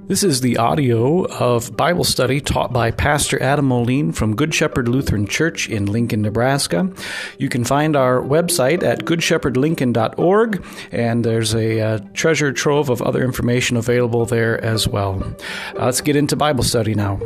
This is the audio of Bible study taught by Pastor Adam Moline from Good Shepherd Lutheran Church in Lincoln, Nebraska. You can find our website at goodshepherdlincoln.org, and there's a treasure trove of other information available there as well. Let's get into Bible study now.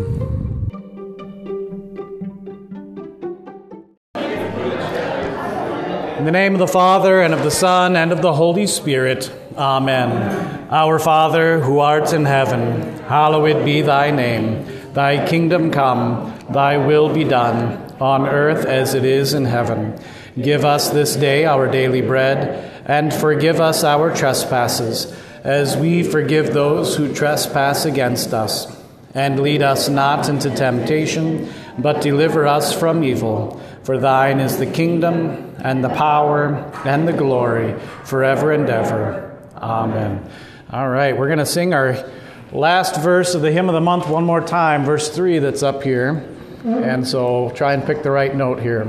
In the name of the Father, and of the Son, and of the Holy Spirit. Amen. Our Father, who art in heaven, hallowed be thy name. Thy kingdom come, thy will be done, on earth as it is in heaven. Give us this day our daily bread, and forgive us our trespasses, as we forgive those who trespass against us. And lead us not into temptation, but deliver us from evil. For thine is the kingdom, and the power, and the glory, forever and ever. Amen. All right, we're going to sing our last verse of the hymn of the month one more time, verse 3 that's up here. And so try and pick the right note here.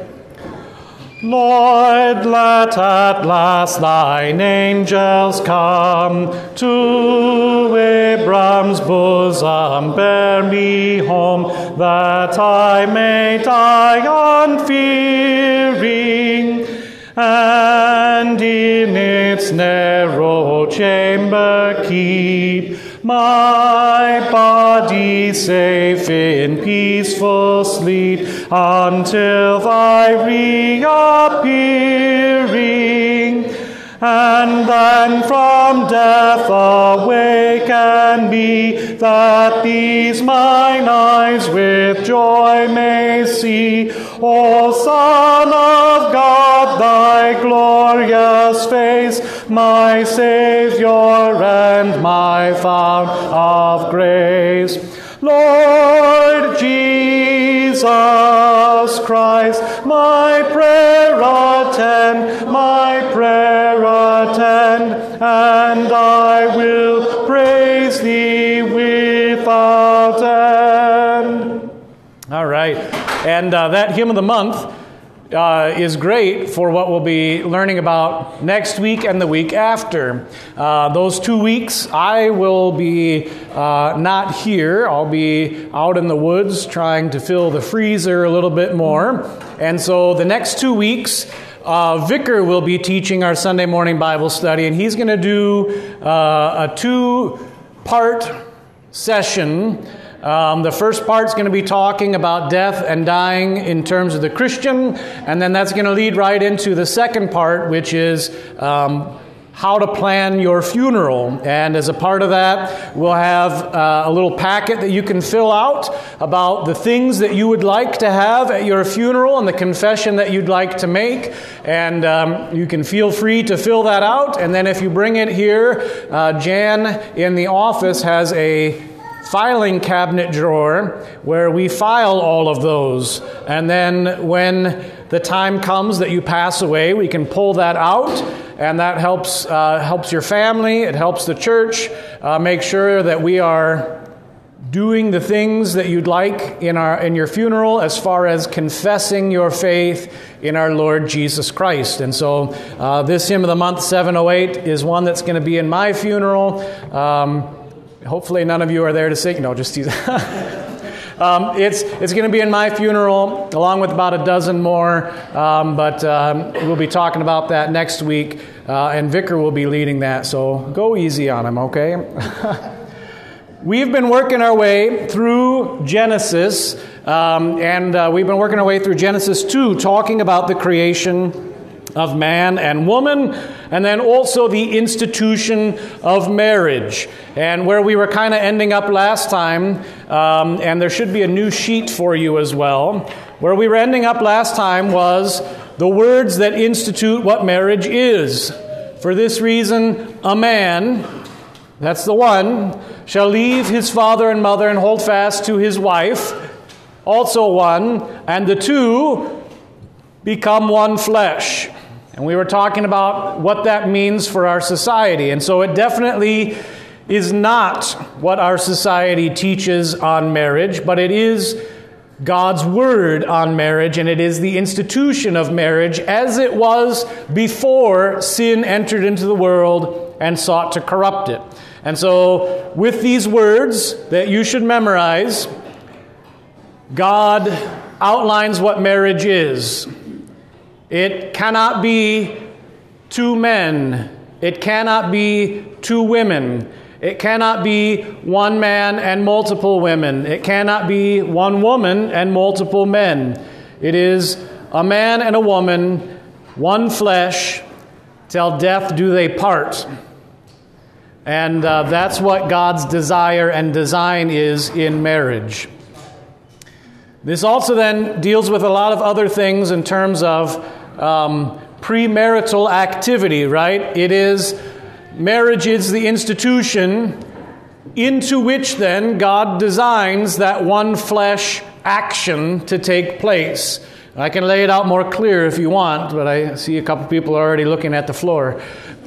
Lord, let at last thine angels come to Abram's bosom, bear me home, that I may die unfearing, and in its narrow chamber keep my body safe in peaceful sleep until thy reappearing, and then from death awaken me, that these mine eyes with joy may see. O Son of God, thy glorious face, my Savior and my fount of grace. Lord Jesus Christ, my prayer attend, and I will praise thee without end. All right, and that hymn of the month is great for what we'll be learning about next week and the week after. Those 2 weeks, I will be not here. I'll be out in the woods trying to fill the freezer a little bit more. And so the next 2 weeks, Vicar will be teaching our Sunday morning Bible study, and he's going to do a 2-part session. The first part's going to be talking about death and dying in terms of the Christian, and then that's going to lead right into the second part, which is how to plan your funeral. And as a part of that, we'll have a little packet that you can fill out about the things that you would like to have at your funeral and the confession that you'd like to make. And you can feel free to fill that out. And then if you bring it here, Jan in the office has a filing cabinet drawer where we file all of those. And then when the time comes that you pass away, we can pull that out, and that helps your family, it helps the church make sure that we are doing the things that you'd like in your funeral as far as confessing your faith in our Lord Jesus Christ. And so this hymn of the month, 708, is one that's going to be in my funeral. Hopefully none of you are there to sing. No, just teasing. It's going to be in my funeral, along with about a dozen more. But we'll be talking about that next week, and Vicar will be leading that. So go easy on him, okay? We've been working our way through Genesis, and we've been working our way through Genesis 2, talking about the creation of man and woman, and then also the institution of marriage. And where we were kind of ending up last time, and there should be a new sheet for you as well, where we were ending up last time was the words that institute what marriage is. For this reason, a man, that's the one, shall leave his father and mother and hold fast to his wife, also one, and the two become one flesh. And we were talking about what that means for our society. And so it definitely is not what our society teaches on marriage, but it is God's word on marriage, and it is the institution of marriage as it was before sin entered into the world and sought to corrupt it. And so with these words that you should memorize, God outlines what marriage is. It cannot be two men. It cannot be two women. It cannot be one man and multiple women. It cannot be one woman and multiple men. It is a man and a woman, one flesh, till death do they part. And that's what God's desire and design is in marriage. This also then deals with a lot of other things in terms of premarital activity, right? Marriage is the institution into which then God designs that one flesh action to take place. I can lay it out more clear if you want, but I see a couple people already looking at the floor.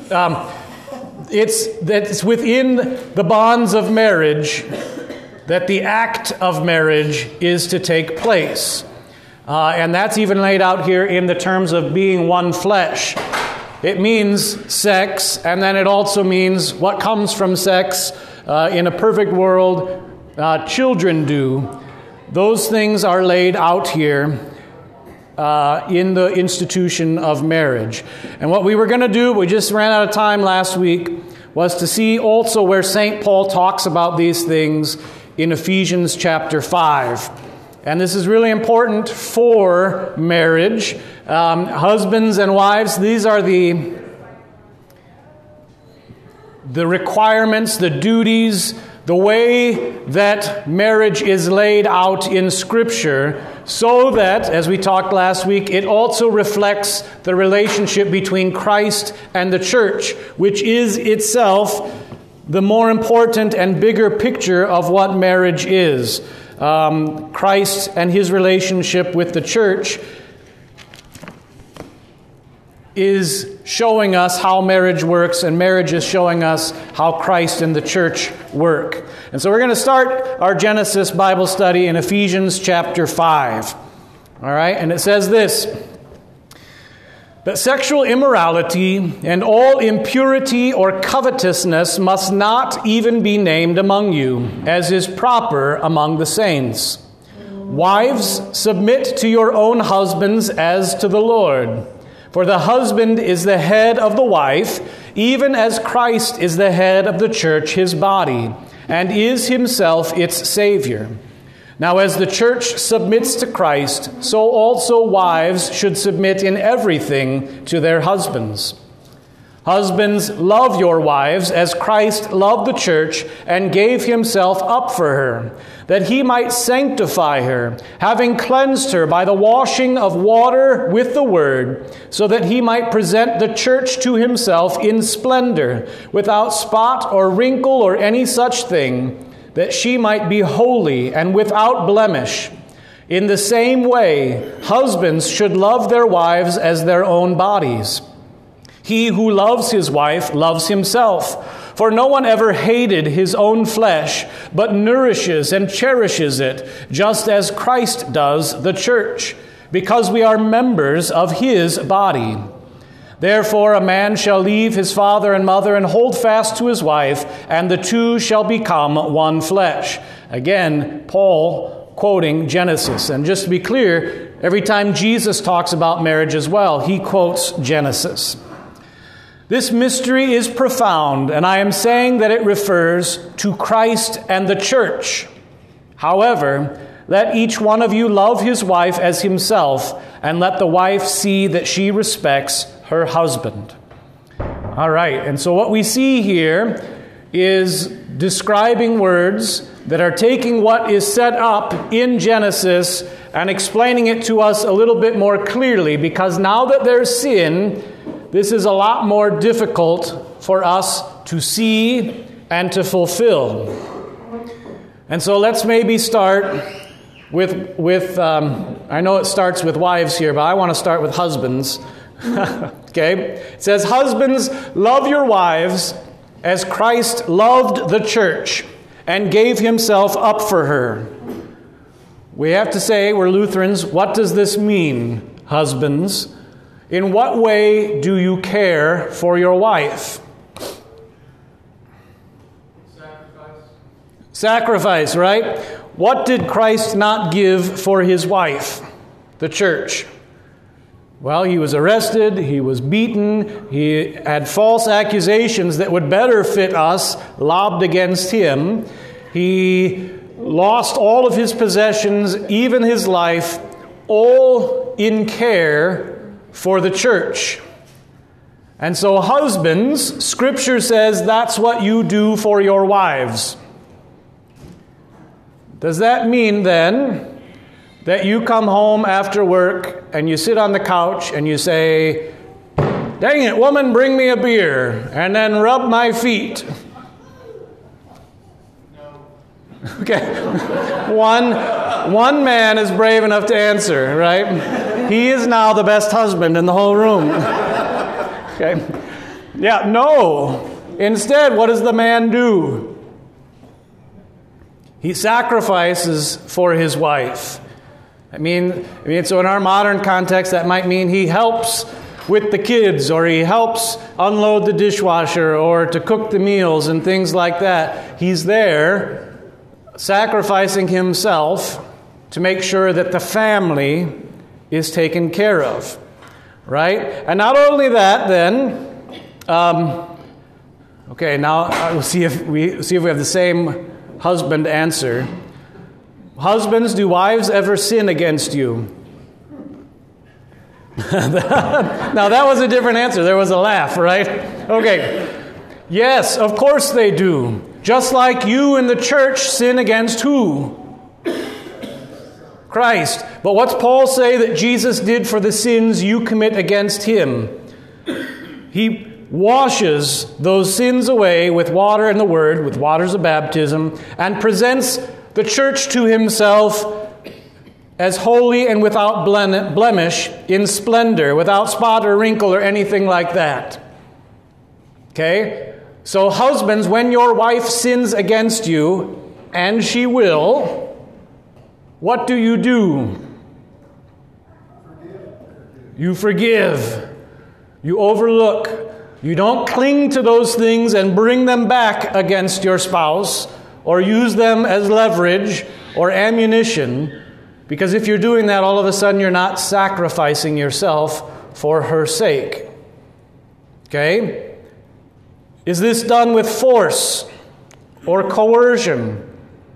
It's within the bonds of marriage that the act of marriage is to take place. And that's even laid out here in the terms of being one flesh. It means sex, and then it also means what comes from sex. In a perfect world, children do. Those things are laid out here in the institution of marriage. And what we were going to do, we just ran out of time last week, was to see also where St. Paul talks about these things in Ephesians chapter 5. And this is really important for marriage. Husbands and wives, these are the requirements, the duties, the way that marriage is laid out in Scripture, so that, as we talked last week, it also reflects the relationship between Christ and the church, which is itself the more important and bigger picture of what marriage is. Christ and his relationship with the church is showing us how marriage works, and marriage is showing us how Christ and the church work. And so we're going to start our Genesis Bible study in Ephesians chapter 5. All right, and it says this: "But sexual immorality and all impurity or covetousness must not even be named among you, as is proper among the saints. Wives, submit to your own husbands as to the Lord. For the husband is the head of the wife, even as Christ is the head of the church, his body, and is himself its Savior. Now as the church submits to Christ, so also wives should submit in everything to their husbands. Husbands, love your wives as Christ loved the church and gave himself up for her, that he might sanctify her, having cleansed her by the washing of water with the word, so that he might present the church to himself in splendor, without spot or wrinkle or any such thing, that she might be holy and without blemish. In the same way, husbands should love their wives as their own bodies. He who loves his wife loves himself. For no one ever hated his own flesh, but nourishes and cherishes it, just as Christ does the church, because we are members of his body. Therefore a man shall leave his father and mother and hold fast to his wife, and the two shall become one flesh." Again, Paul quoting Genesis. And just to be clear, every time Jesus talks about marriage as well, he quotes Genesis. This mystery is profound, and I am saying that it refers to Christ and the church. However, let each one of you love his wife as himself, and let the wife see that she respects her husband. All right, and so what we see here is describing words that are taking what is set up in Genesis and explaining it to us a little bit more clearly, because now that there's sin, this is a lot more difficult for us to see and to fulfill. And so let's maybe start with I know it starts with wives here, but I want to start with husbands. Okay? It says, "Husbands, love your wives as Christ loved the church and gave himself up for her." We have to say, we're Lutherans, what does this mean, husbands? In what way do you care for your wife? Sacrifice, right? What did Christ not give for his wife, the church? Well, he was arrested, he was beaten, he had false accusations that would better fit us lobbed against him. He lost all of his possessions, even his life, all in care for the church. And so husbands, Scripture says that's what you do for your wives. Does that mean then that you come home after work and you sit on the couch and you say, "Dang it, woman, bring me a beer," and then rub my feet? Okay. One man is brave enough to answer, right? He is now the best husband in the whole room. Okay. Yeah, no. Instead, what does the man do? He sacrifices for his wife. I mean, so in our modern context, that might mean he helps with the kids, or he helps unload the dishwasher, or to cook the meals and things like that. He's there sacrificing himself to make sure that the family is taken care of, right? And not only that, then, okay, now we'll see if we have the same husband answer. Husbands, do wives ever sin against you? Now that was a different answer. There was a laugh, right? Okay. Yes, of course they do. Just like you in the church sin against who? Christ. But what's Paul say that Jesus did for the sins you commit against him? He washes those sins away with water and the word, with waters of baptism, and presents the church to himself as holy and without blemish, in splendor, without spot or wrinkle or anything like that. Okay? So husbands, when your wife sins against you, and she will, what do? You forgive. You overlook. You don't cling to those things and bring them back against your spouse or use them as leverage or ammunition, because if you're doing that, all of a sudden you're not sacrificing yourself for her sake. Okay? Is this done with force or coercion?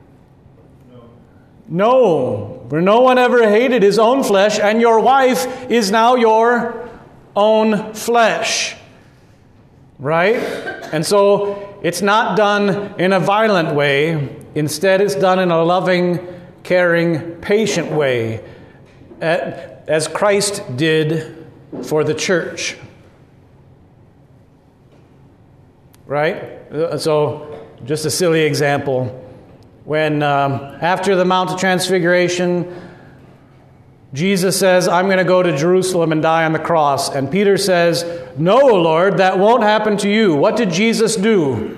No. For no one ever hated his own flesh, and your wife is now your own flesh. Right? And so it's not done in a violent way. Instead, it's done in a loving, caring, patient way, as Christ did for the church. Right? So, just a silly example. When, after the Mount of Transfiguration, Jesus says, "I'm going to go to Jerusalem and die on the cross." And Peter says, "No, Lord, that won't happen to you." What did Jesus do?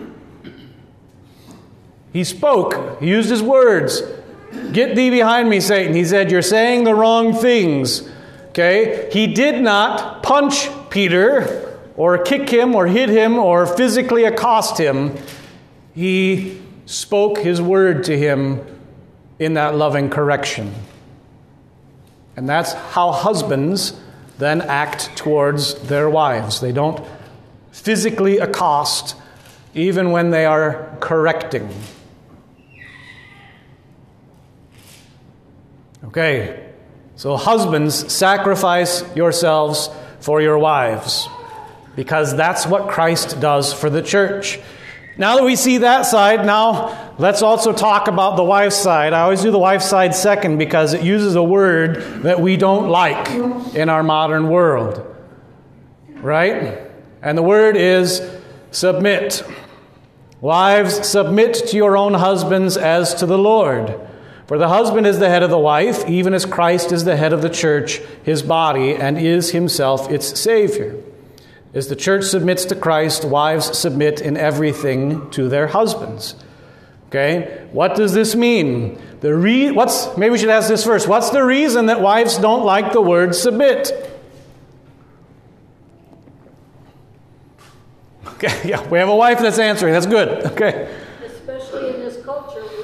He spoke. He used his words. "Get thee behind me, Satan." He said, "You're saying the wrong things." Okay? He did not punch Peter or kick him or hit him or physically accost him. He spoke his word to him in that loving correction. And that's how husbands then act towards their wives. They don't physically accost even when they are correcting. Okay, so husbands, sacrifice yourselves for your wives, because that's what Christ does for the church. Now that we see that side, now let's also talk about the wife's side. I always do the wife's side second because it uses a word that we don't like in our modern world. Right? And the word is submit. Wives, submit to your own husbands as to the Lord. For the husband is the head of the wife, even as Christ is the head of the church, his body, and is himself its Savior. As the church submits to Christ, wives submit in everything to their husbands. Okay? What does this mean? Maybe we should ask this first. What's the reason that wives don't like the word submit? Okay, yeah, we have a wife that's answering. That's good. Okay. Especially in this culture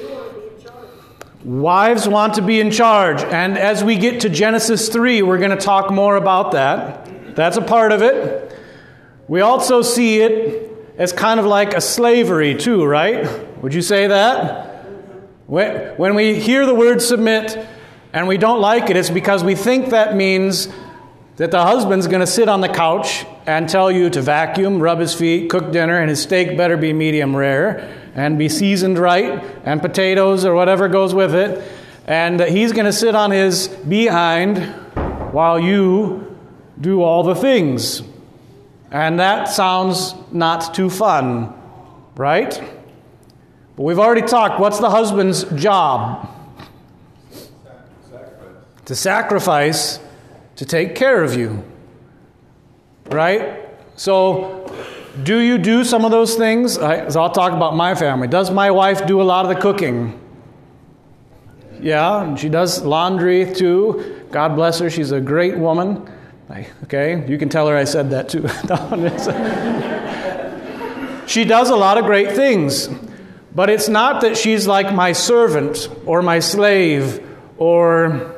Wives want to be in charge. And as we get to Genesis 3, we're going to talk more about that. That's a part of it. We also see it as kind of like a slavery too, right? Would you say that? When we hear the word submit and we don't like it, it's because we think that means that the husband's going to sit on the couch and tell you to vacuum, rub his feet, cook dinner, and his steak better be medium rare and be seasoned right, and potatoes or whatever goes with it. And he's going to sit on his behind while you do all the things. And that sounds not too fun, right? But we've already talked. What's the husband's job? To sacrifice, to take care of you, right? So, do you do some of those things? So I'll talk about my family. Does my wife do a lot of the cooking? Yeah, and she does laundry too. God bless her. She's a great woman. Okay, you can tell her I said that too. She does a lot of great things. But it's not that she's like my servant or my slave or,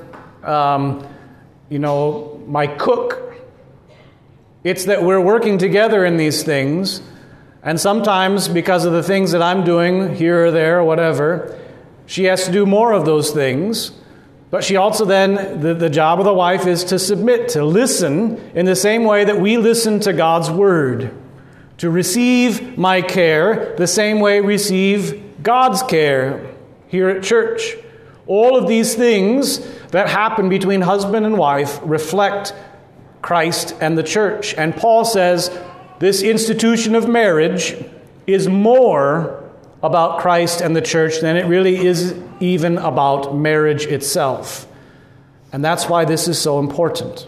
my cook. It's that we're working together in these things, and sometimes because of the things that I'm doing here or there or whatever, she has to do more of those things. But she also then, the job of the wife is to submit, to listen in the same way that we listen to God's Word, to receive my care the same way we receive God's care here at church. All of these things that happen between husband and wife reflect Christ and the church. And Paul says this institution of marriage is more about Christ and the church than it really is even about marriage itself. And that's why this is so important.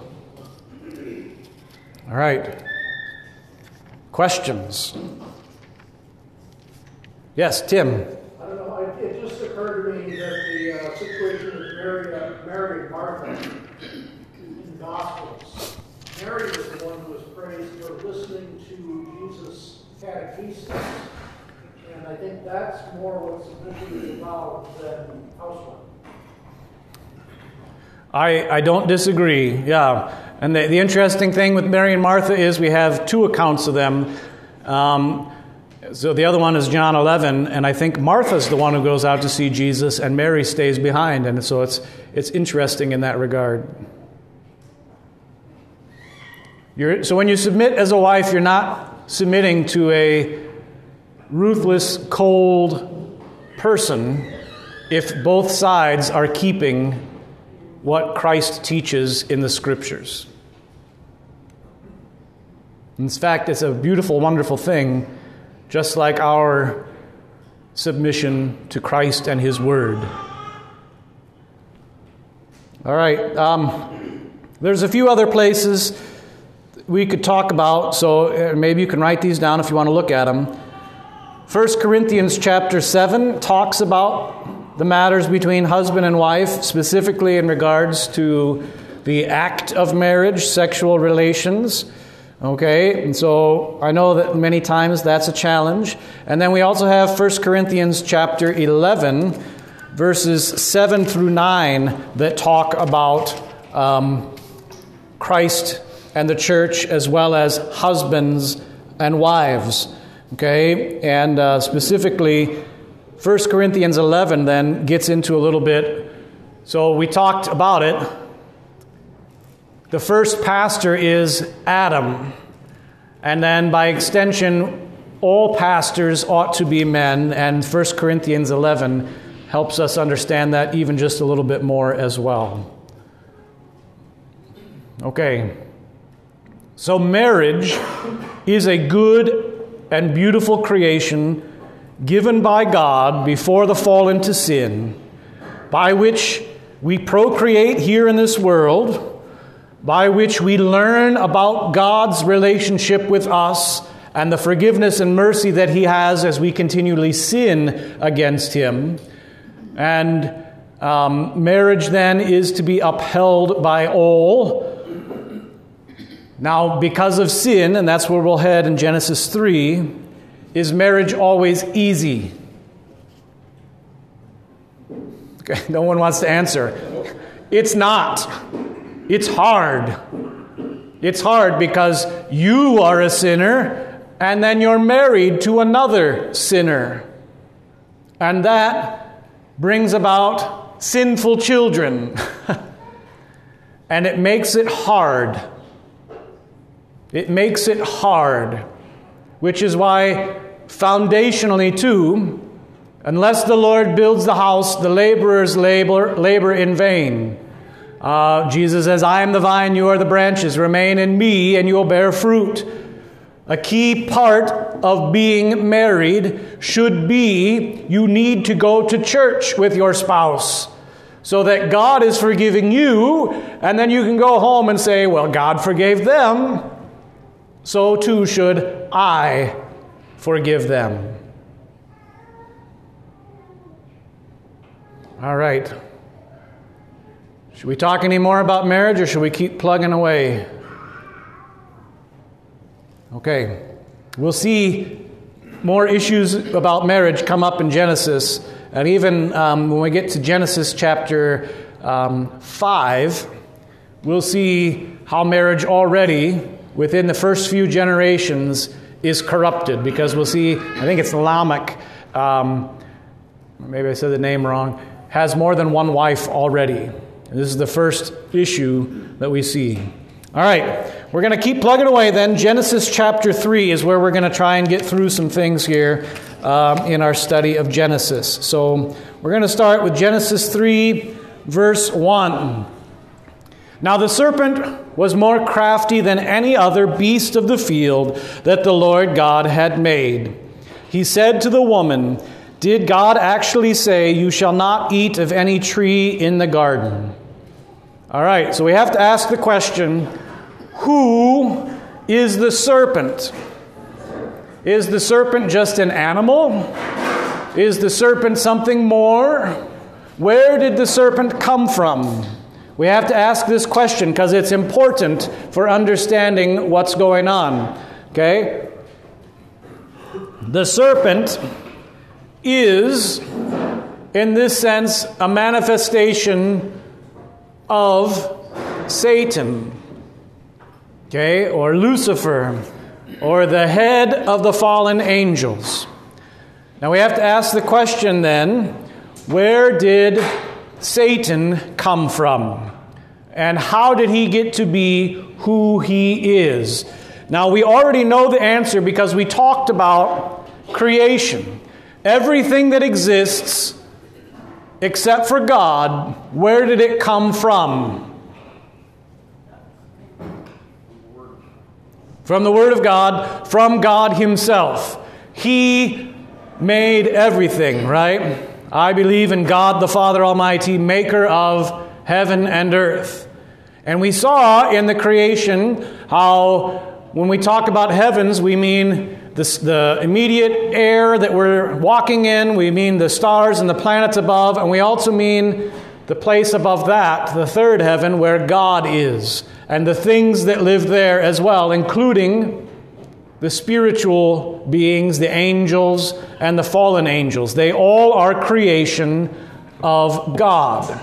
All right. Questions? Yes, Tim. I don't know, it just occurred to me that the situation with Mary and Martha in the Gospels. Mary was the one who was praised for listening to Jesus' catechesis. And I think that's more what submission is about than housework. I don't disagree, yeah. And the interesting thing with Mary and Martha is we have two accounts of them. So the other one is John 11, and I think Martha's the one who goes out to see Jesus, and Mary stays behind. And so it's interesting in that regard. So when you submit as a wife, you're not submitting to a ruthless, cold person if both sides are keeping what Christ teaches in the Scriptures. In fact, it's a beautiful, wonderful thing, just like our submission to Christ and His Word. All right. There's a few other places we could talk about, so maybe you can write these down if you want to look at them. 1 Corinthians chapter 7 talks about the matters between husband and wife, specifically in regards to the act of marriage, sexual relations. Okay, and so I know that many times that's a challenge. And then we also have 1 Corinthians chapter 11, verses 7 through 9, that talk about Christ and the church, as well as husbands and wives. Okay, and specifically, 1 Corinthians 11 then gets into a little bit. So we talked about it. The first pastor is Adam. And then by extension, all pastors ought to be men. And 1 Corinthians 11 helps us understand that even just a little bit more as well. Okay. So marriage is a good and beautiful creation given by God before the fall into sin, by which we procreate here in this world, by which we learn about God's relationship with us and the forgiveness and mercy that He has as we continually sin against Him. And marriage then is to be upheld by all. Now, because of sin, and that's where we'll head in Genesis 3, is marriage always easy? Okay, no one wants to answer. It's not. It's hard. It's hard because you are a sinner and then you're married to another sinner. And that brings about sinful children. And it makes it hard. It makes it hard. Which is why, foundationally too, unless the Lord builds the house, the laborers labor in vain. Jesus says, I am the vine, you are the branches. Remain in me and you will bear fruit. A key part of being married should be you need to go to church with your spouse so that God is forgiving you, and then you can go home and say, well, God forgave them, so too should I forgive them. All right. Should we talk any more about marriage, or should we keep plugging away? Okay. We'll see more issues about marriage come up in Genesis. And even when we get to Genesis chapter 5, we'll see how marriage already, within the first few generations, is corrupted. Because we'll see, I think it's Lamech, maybe I said the name wrong, has more than one wife already. And this is the first issue that we see. All right, we're going to keep plugging away then. Genesis chapter 3 is where we're going to try and get through some things here in our study of Genesis. So we're going to start with Genesis 3, verse 1. Now the serpent was more crafty than any other beast of the field that the Lord God had made. He said to the woman, did God actually say, you shall not eat of any tree in the garden? All right, so we have to ask the question, who is the serpent? Is the serpent just an animal? Is the serpent something more? Where did the serpent come from? We have to ask this question because it's important for understanding what's going on. Okay? The serpent is, in this sense, a manifestation of Satan, okay, or Lucifer, or the head of the fallen angels. Now we have to ask the question then, where did Satan come from? And how did he get to be who he is? Now we already know the answer because we talked about creation. Everything that exists except for God, where did it come from? From the Word of God, from God Himself. He made everything, right? I believe in God the Father Almighty, maker of heaven and earth. And we saw in the creation how when we talk about heavens, we mean the immediate air that we're walking in, we mean the stars and the planets above, and we also mean the place above that, the third heaven, where God is, and the things that live there as well, including the spiritual beings, the angels, and the fallen angels. They all are creation of God.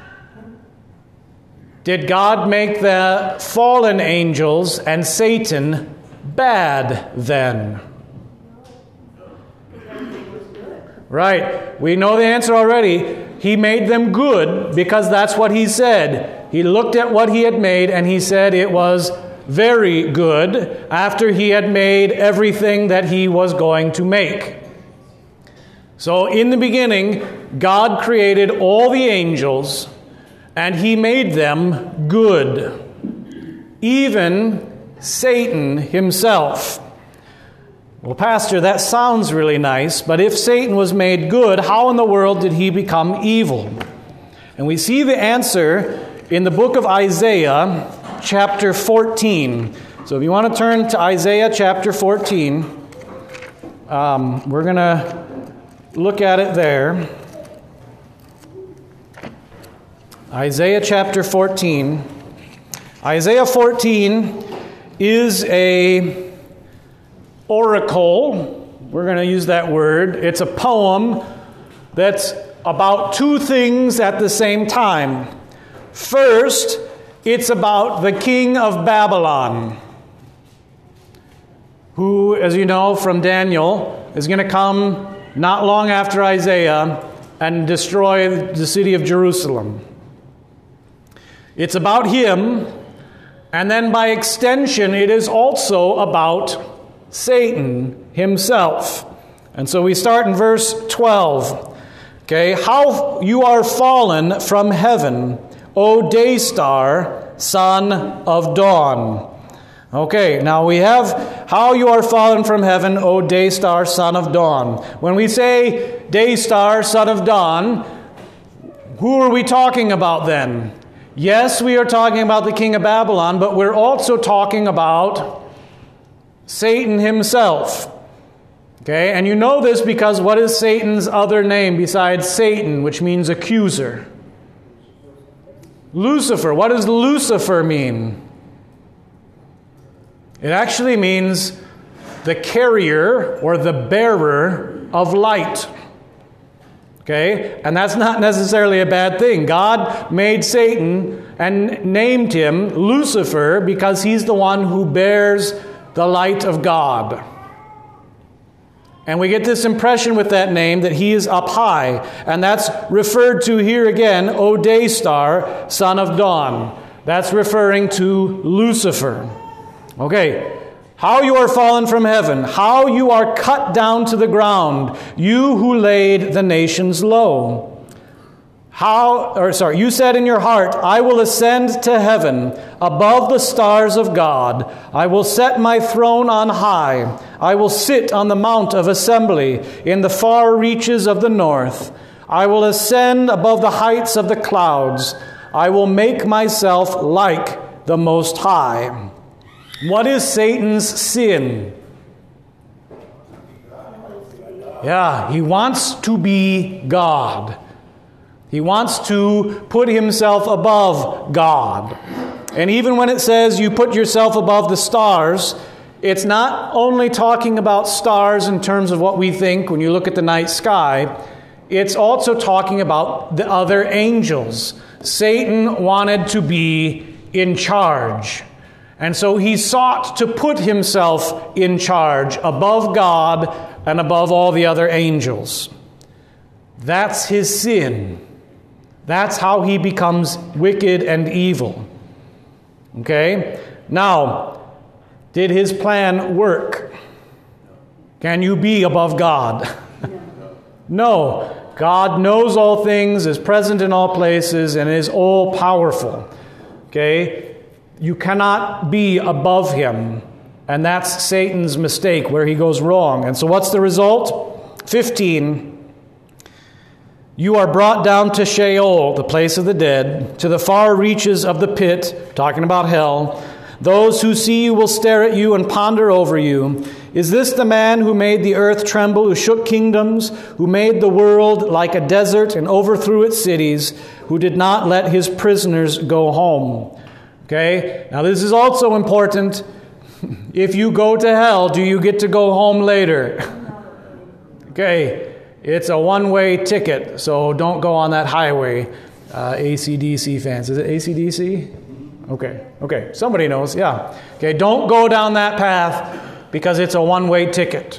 Did God make the fallen angels and Satan bad then? Right. We know the answer already. He made them good because that's what He said. He looked at what He had made and He said it was very good after He had made everything that He was going to make. So in the beginning, God created all the angels and He made them good. Even Satan himself. Well, Pastor, that sounds really nice, but if Satan was made good, how in the world did he become evil? And we see the answer in the book of Isaiah, chapter 14. So if you want to turn to Isaiah chapter 14, we're going to look at it there. Isaiah chapter 14. Isaiah 14 is a oracle. We're going to use that word. It's a poem that's about two things at the same time. First, it's about the king of Babylon, who, as you know from Daniel, is going to come not long after Isaiah and destroy the city of Jerusalem. It's about him, and then by extension, it is also about Satan himself. And so we start in verse 12. Okay, how you are fallen from heaven, O day star, son of dawn. Okay, now we have how you are fallen from heaven, O day star, son of dawn. When we say day star, son of dawn, who are we talking about then? Yes, we are talking about the king of Babylon, but we're also talking about Satan himself. Okay, and you know this because what is Satan's other name besides Satan, which means accuser? Lucifer. What does Lucifer mean? It actually means the carrier or the bearer of light. Okay? And that's not necessarily a bad thing. God made Satan and named him Lucifer because he's the one who bears the light of God. And we get this impression with that name that he is up high. And that's referred to here again, O day star, son of dawn. That's referring to Lucifer. Okay, how you are fallen from heaven, how you are cut down to the ground, you who laid the nations low. You said in your heart, I will ascend to heaven above the stars of God. I will set my throne on high. I will sit on the mount of assembly in the far reaches of the north. I will ascend above the heights of the clouds. I will make myself like the Most High. What is Satan's sin? Yeah, he wants to be God. He wants to put himself above God. And even when it says you put yourself above the stars, it's not only talking about stars in terms of what we think when you look at the night sky. It's also talking about the other angels. Satan wanted to be in charge. And so he sought to put himself in charge above God and above all the other angels. That's his sin. That's how he becomes wicked and evil. Okay? Now, did his plan work? Can you be above God? No. God knows all things, is present in all places, and is all-powerful. Okay? You cannot be above him. And that's Satan's mistake, where he goes wrong. And so what's the result? 15. You are brought down to Sheol, the place of the dead, to the far reaches of the pit, talking about hell. Those who see you will stare at you and ponder over you. Is this the man who made the earth tremble, who shook kingdoms, who made the world like a desert and overthrew its cities, who did not let his prisoners go home? Okay, now this is also important. If you go to hell, do you get to go home later? Okay. It's a one-way ticket, so don't go on that highway. AC/DC fans. Is it AC/DC? Okay. Somebody knows, yeah. Okay, don't go down that path because it's a one-way ticket.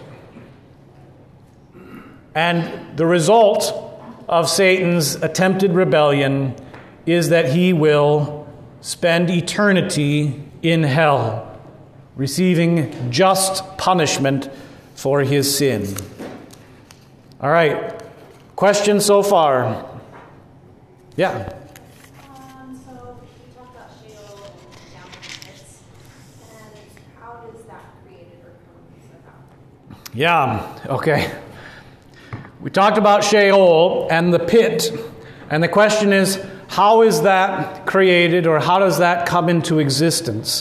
And the result of Satan's attempted rebellion is that he will spend eternity in hell, receiving just punishment for his sin. All right. Questions so far? Yeah. So we talked about Sheol and down in the pits, and how does that created or come about? Yeah. Okay. We talked about Sheol and the pit, and the question is, how is that created, or how does that come into existence?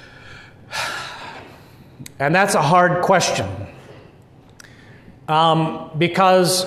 And that's a hard question. Because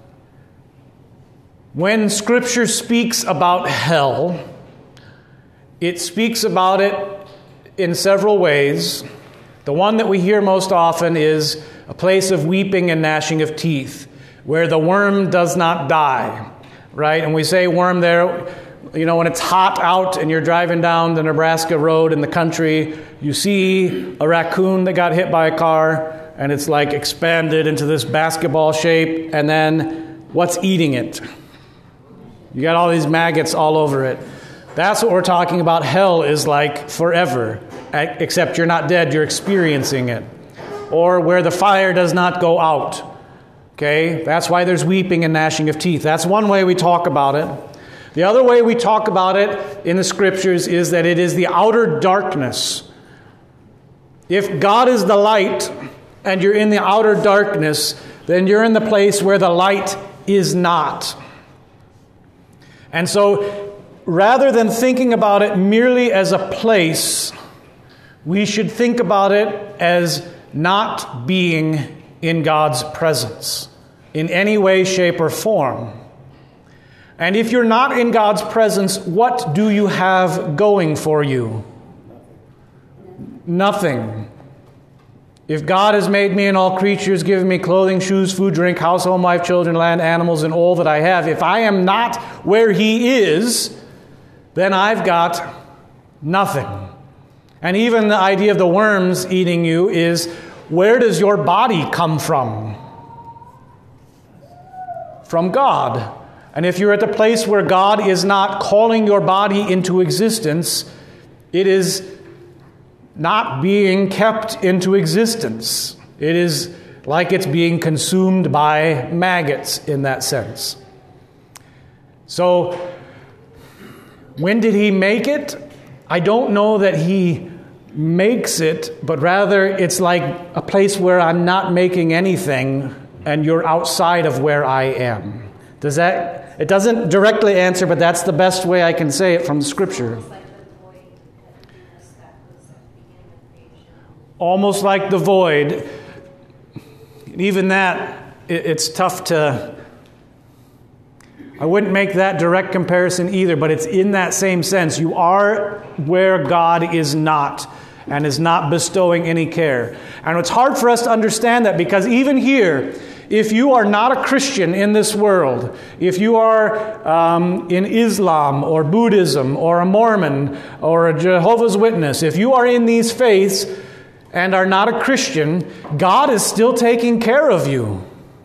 when Scripture speaks about hell, it speaks about it in several ways. The one that we hear most often is a place of weeping and gnashing of teeth, where the worm does not die, right? And we say worm there, when it's hot out and you're driving down the Nebraska road in the country, you see a raccoon that got hit by a car, and it's like expanded into this basketball shape, and then what's eating it? You got all these maggots all over it. That's what we're talking about. Hell is like forever, except you're not dead, you're experiencing it. Or where the fire does not go out. Okay? That's why there's weeping and gnashing of teeth. That's one way we talk about it. The other way we talk about it in the Scriptures is that it is the outer darkness. If God is the light and you're in the outer darkness, then you're in the place where the light is not. And so, rather than thinking about it merely as a place, we should think about it as not being in God's presence in any way, shape, or form. And if you're not in God's presence, what do you have going for you? Nothing. If God has made me and all creatures, given me clothing, shoes, food, drink, house, home, wife, children, land, animals, and all that I have, if I am not where He is, then I've got nothing. And even the idea of the worms eating you is, where does your body come from? From God. And if you're at the place where God is not calling your body into existence, it is not being kept into existence. It is like it's being consumed by maggots in that sense. So, when did He make it? I don't know that He makes it, but rather it's like a place where I'm not making anything and you're outside of where I am. It doesn't directly answer, but that's the best way I can say it from the Scripture. Almost like the void. Even that, it's tough to... I wouldn't make that direct comparison either, but it's in that same sense. You are where God is not, and is not bestowing any care. And it's hard for us to understand that, because even here, if you are not a Christian in this world, if you are in Islam or Buddhism or a Mormon or a Jehovah's Witness, if you are in these faiths and are not a Christian, God is still taking care of you.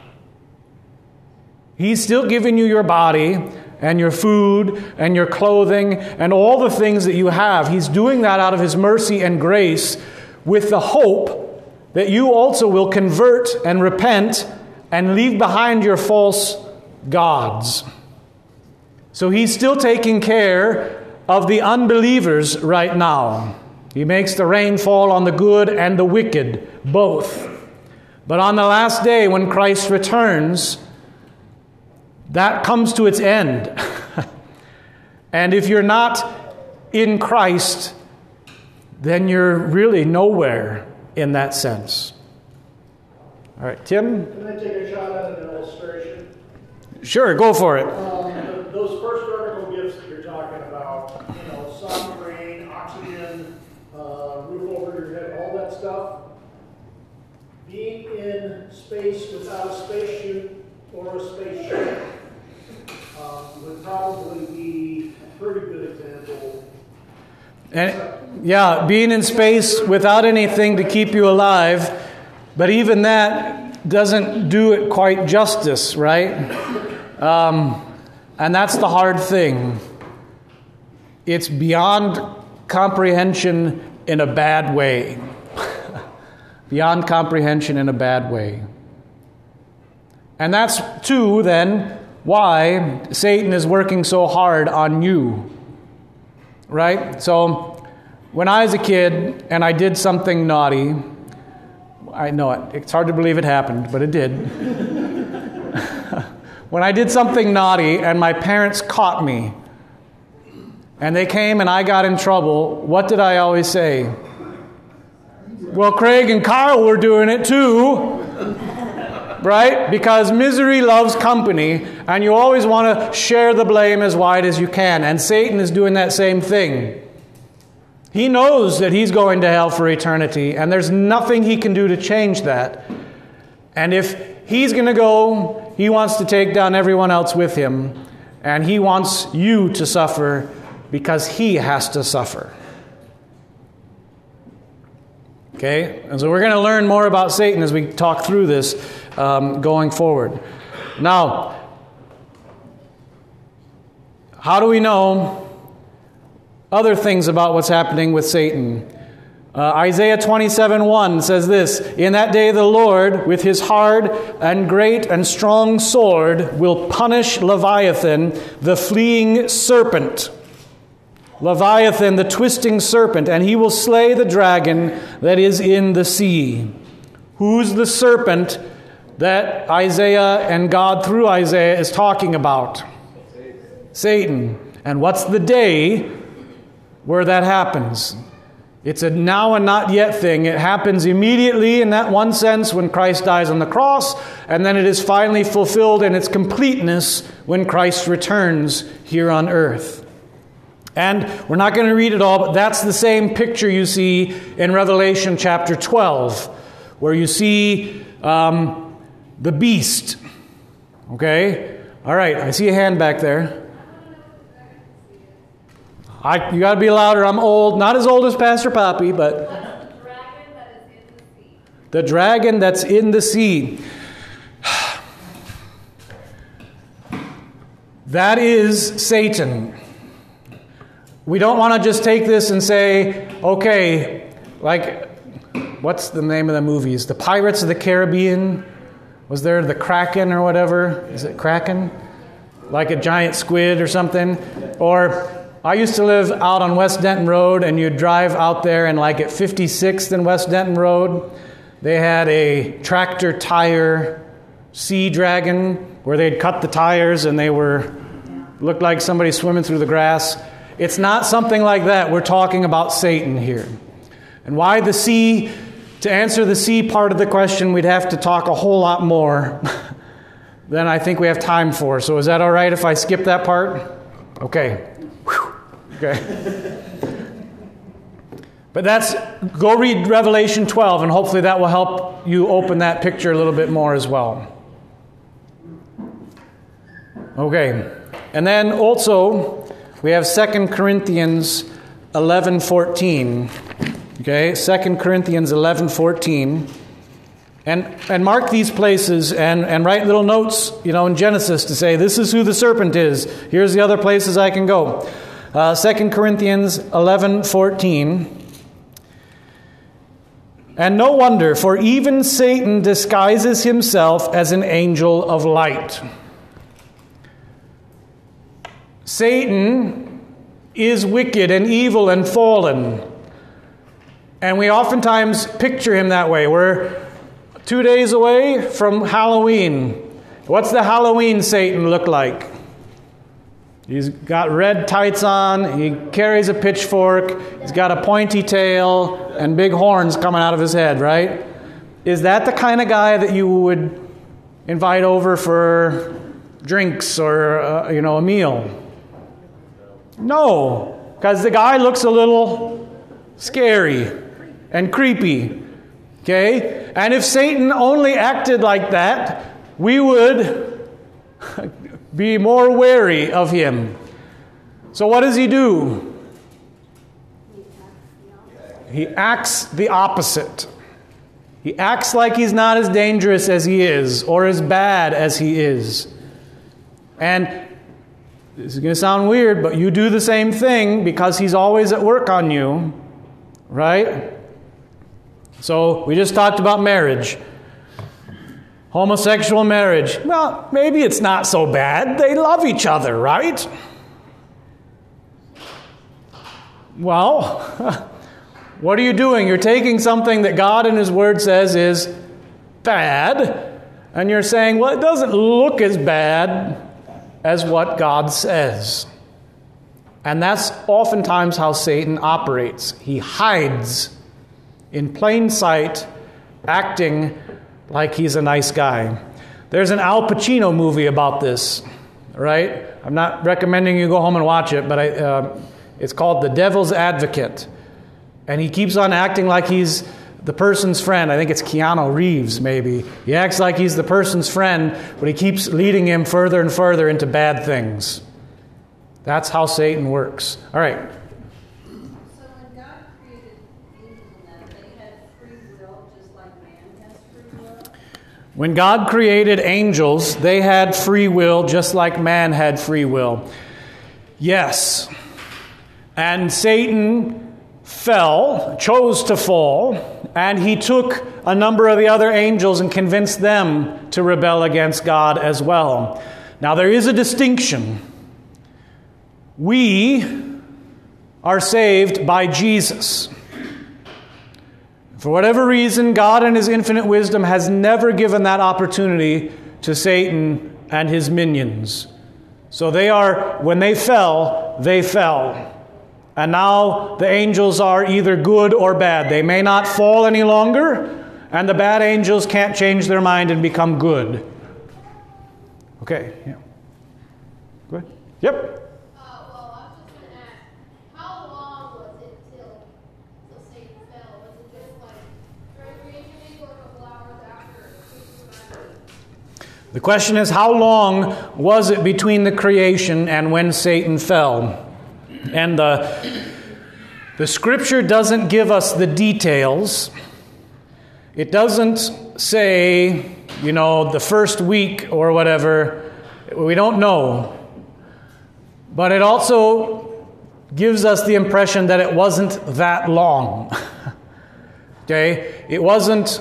He's still giving you your body and your food and your clothing and all the things that you have. He's doing that out of His mercy and grace, with the hope that you also will convert and repent and leave behind your false gods. So He's still taking care of the unbelievers right now. He makes the rain fall on the good and the wicked, both. But on the last day, when Christ returns, that comes to its end. And if you're not in Christ, then you're really nowhere in that sense. All right, Tim? Can I take a shot at an illustration? Sure, go for it. Those first vertical gifts that you're talking about, sun, rain, oxygen, roof over your head, all that stuff, being in space without a spacesuit or a spaceship would probably be a pretty good example. And, yeah, being in space without anything to keep you alive, but even that doesn't do it quite justice, right? And that's the hard thing. It's beyond comprehension in a bad way. Beyond comprehension in a bad way. And that's, too, then, why Satan is working so hard on you. Right? So, when I was a kid and I did something naughty, I know it's hard to believe it happened, but it did. When I did something naughty and my parents caught me, and they came and I got in trouble, what did I always say? Well, Craig and Kyle were doing it too. Right? Because misery loves company, and you always want to share the blame as wide as you can. And Satan is doing that same thing. He knows that he's going to hell for eternity, and there's nothing he can do to change that. And if he's going to go, he wants to take down everyone else with him. And he wants you to suffer because he has to suffer. Okay? And so we're going to learn more about Satan as we talk through this going forward. Now, how do we know other things about what's happening with Satan? Isaiah 27:1 says this, "In that day the Lord, with his hard and great and strong sword, will punish Leviathan, the fleeing serpent." Leviathan, the twisting serpent, "and he will slay the dragon that is in the sea." Who's the serpent that Isaiah and God through Isaiah is talking about? Satan. And what's the day where that happens? It's a now and not yet thing. It happens immediately in that one sense when Christ dies on the cross, and then it is finally fulfilled in its completeness when Christ returns here on earth. And we're not going to read it all, but that's the same picture you see in Revelation chapter 12, where you see the beast. Okay? All right, I see a hand back there. You got to be louder. I'm old. Not as old as Pastor Poppy, but... The dragon that's in the sea. That is Satan. We don't want to just take this and say, okay, like, what's the name of the movies? The Pirates of the Caribbean? Was there the Kraken or whatever? Is it Kraken? Like a giant squid or something? Or... I used to live out on West Denton Road, and you'd drive out there, and like at 56th and West Denton Road, they had a tractor tire sea dragon where they'd cut the tires and they looked like somebody swimming through the grass. It's not something like that. We're talking about Satan here. And why the sea? To answer the sea part of the question, we'd have to talk a whole lot more than I think we have time for. So is that all right if I skip that part? Okay. Okay. But go read Revelation 12, and hopefully that will help you open that picture a little bit more as well. Okay. And then also, we have 2 Corinthians 11:14. Okay, 2 Corinthians 11:14. And mark these places and write little notes, in Genesis to say, this is who the serpent is. Here's the other places I can go. 2 Corinthians 11:14. "And no wonder, for even Satan disguises himself as an angel of light." Satan is wicked and evil and fallen. And we oftentimes picture him that way. We're 2 days away from Halloween. What's the Halloween Satan look like? He's got red tights on, he carries a pitchfork, he's got a pointy tail, and big horns coming out of his head, right? Is that the kind of guy that you would invite over for drinks or, a meal? No, because the guy looks a little scary and creepy, okay? And if Satan only acted like that, we would be more wary of him. So what does he do? He acts the opposite. He acts like he's not as dangerous as he is or as bad as he is. And this is going to sound weird, but you do the same thing because he's always at work on you, right? So we just talked about marriage. Homosexual marriage. Well, maybe it's not so bad. They love each other, right? Well, what are you doing? You're taking something that God in His Word says is bad, and you're saying, well, it doesn't look as bad as what God says. And that's oftentimes how Satan operates. He hides in plain sight, acting like he's a nice guy. There's an Al Pacino movie about this, right? I'm not recommending you go home and watch it, but it's called The Devil's Advocate. And he keeps on acting like he's the person's friend. I think it's Keanu Reeves, maybe. He acts like he's the person's friend, but he keeps leading him further and further into bad things. That's how Satan works. All right. So when God created angels and that, they had free will just like man has free will? When God created angels, they had free will just like man had free will. Yes. And Satan fell, chose to fall, and he took a number of the other angels and convinced them to rebel against God as well. Now there is a distinction. We are saved by Jesus. For whatever reason, God in His infinite wisdom has never given that opportunity to Satan and his minions. So when they fell, they fell. And now the angels are either good or bad. They may not fall any longer, and the bad angels can't change their mind and become good. Okay, yeah. Go ahead. Yep. Well, I was just going to ask, how long was it till Satan fell? Was it just like during creation week or a couple hours after? The question is, how long was it between the creation and when Satan fell? And the Scripture doesn't give us the details. It doesn't say, the first week or whatever. We don't know. But it also gives us the impression that it wasn't that long. Okay? It wasn't,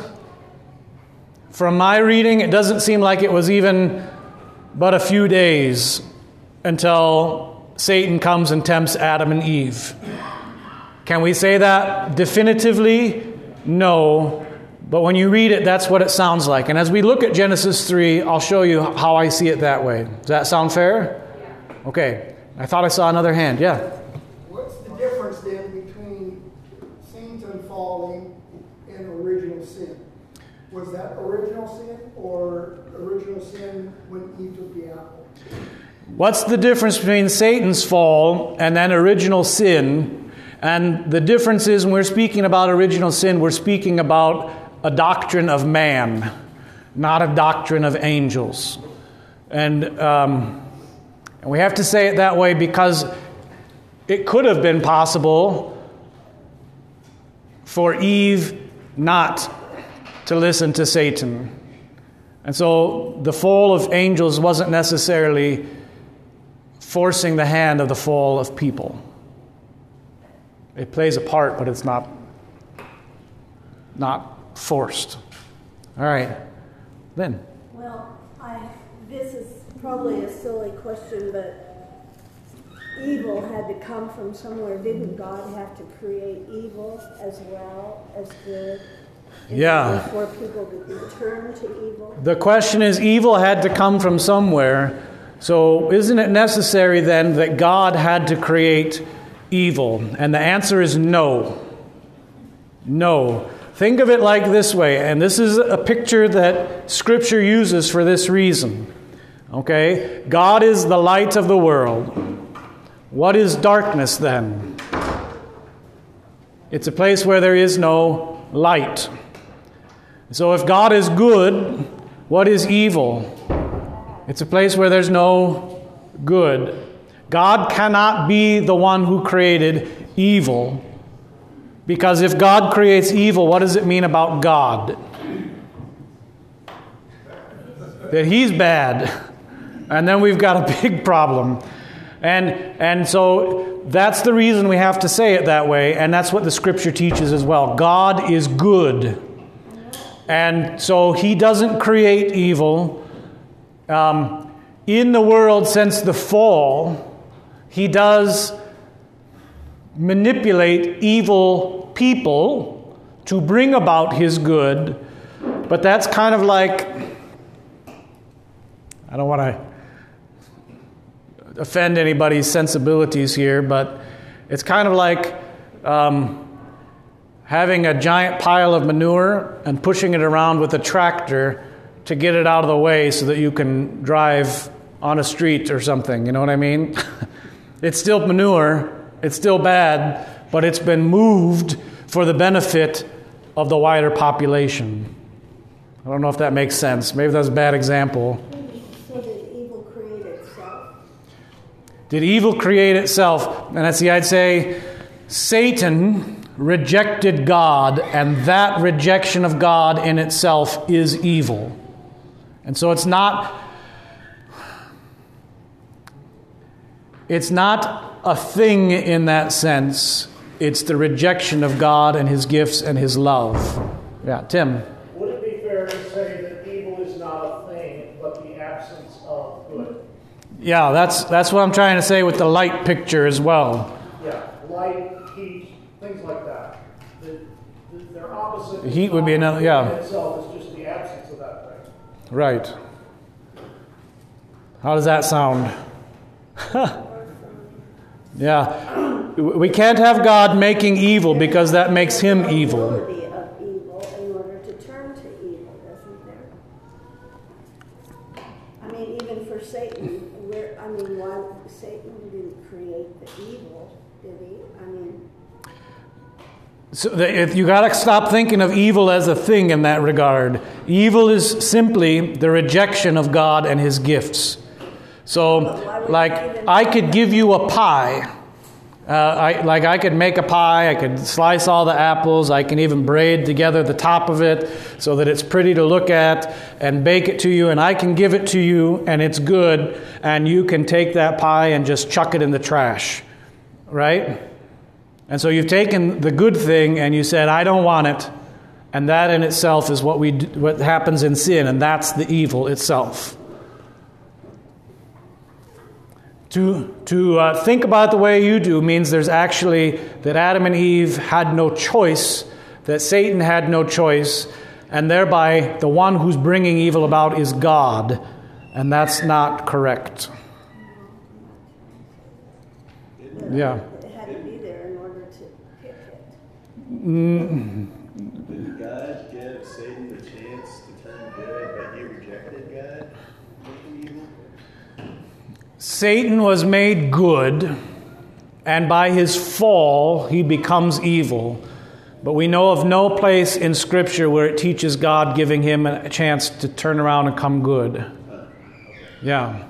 from my reading, it doesn't seem like it was even but a few days until Satan comes and tempts Adam and Eve. Can we say that definitively? No. But when you read it, that's what it sounds like. And as we look at Genesis 3, I'll show you how I see it that way. Does that sound fair? Yeah. Okay. I thought I saw another hand. Yeah. What's the difference then between Satan falling and original sin? Was that original sin or original sin when Eve took the apple? What's the difference between Satan's fall and then original sin? And the difference is when we're speaking about original sin, we're speaking about a doctrine of man, not a doctrine of angels. And we have to say it that way because it could have been possible for Eve not to listen to Satan. And so the fall of angels wasn't necessarily forcing the hand of the fall of people. It plays a part, but it's not forced. All right. Lynn. Well, this is probably a silly question, but evil had to come from somewhere. Didn't God have to create evil as well as good? Yeah. Before people could turn to evil? The question is, evil had to come from somewhere. So isn't it necessary then that God had to create evil? And the answer is no. No. Think of it like this way, and this is a picture that Scripture uses for this reason. Okay? God is the light of the world. What is darkness then? It's a place where there is no light. So if God is good, what is evil? It's a place where there's no good. God cannot be the one who created evil. Because if God creates evil, what does it mean about God? That He's bad. And then we've got a big problem. And so that's the reason we have to say it that way. And that's what the Scripture teaches as well. God is good. And so He doesn't create evil. In the world since the fall, He does manipulate evil people to bring about His good. But that's kind of like, I don't want to offend anybody's sensibilities here, but it's kind of like having a giant pile of manure and pushing it around with a tractor to get it out of the way so that you can drive on a street or something. You know what I mean? It's still manure. It's still bad, but it's been moved for the benefit of the wider population. I don't know if that makes sense. Maybe that's a bad example. So did evil create itself? Did evil create itself? And that's I'd say Satan rejected God, and that rejection of God in itself is evil. And so it's not a thing in that sense. It's the rejection of God and His gifts and His love. Yeah, Tim. Would it be fair to say that evil is not a thing, but the absence of good? Yeah, that's what I'm trying to say with the light picture as well. Yeah, light, heat, things like that. Their opposite. The heat would be another, yeah. Itself is just the absence of that thing. Right. How does that sound? Yeah. We can't have God making evil because that makes Him evil. Of evil in order to turn to evil, isn't there? I mean, even for Satan, why Satan didn't create the evil, did he? I mean, so you got to stop thinking of evil as a thing in that regard. Evil is simply the rejection of God and His gifts. So, like, I could give you a pie. I could make a pie. I could slice all the apples. I can even braid together the top of it so that it's pretty to look at and bake it to you. And I can give it to you, and it's good. And you can take that pie and just chuck it in the trash, right? And so you've taken the good thing and you said, I don't want it. And that in itself is what happens in sin, and that's the evil itself. To think about the way you do means there's actually that Adam and Eve had no choice, that Satan had no choice, and thereby the one who's bringing evil about is God, and that's not correct. Yeah. it had to be there in order to pick it. Did God give Satan the chance to turn good, but he rejected God making evil? Satan was made good, and by his fall, he becomes evil. But we know of no place in Scripture where it teaches God giving him a chance to turn around and come good. Yeah.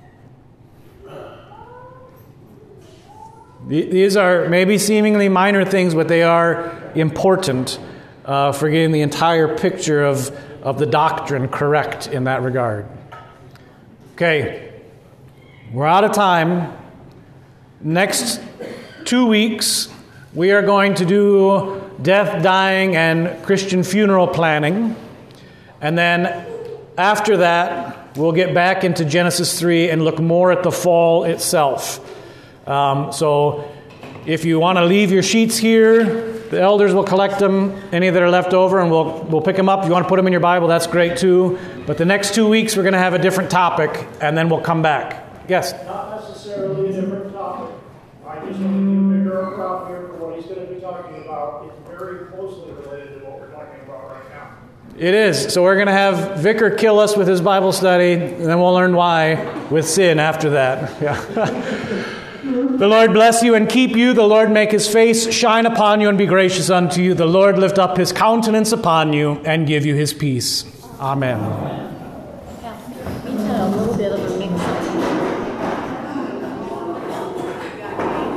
These are maybe seemingly minor things, but they are important for getting the entire picture of the doctrine correct in that regard. Okay. We're out of time. Next 2 weeks, we are going to do death, dying, and Christian funeral planning. And then after that, we'll get back into Genesis 3 and look more at the fall itself. So if you want to leave your sheets here, the elders will collect them, any that are left over, and we'll pick them up. If you want to put them in your Bible, that's great too. But the next 2 weeks, we're going to have a different topic, and then we'll come back. Yes? Not necessarily a different topic. I just want to give Vicar a crowd here for what he's going to be talking about. It's very closely related to what we're talking about right now. It is. So we're going to have Vicar kill us with his Bible study, and then we'll learn why with sin after that. Yeah. The Lord bless you and keep you. The Lord make His face shine upon you and be gracious unto you. The Lord lift up His countenance upon you and give you His peace. Amen.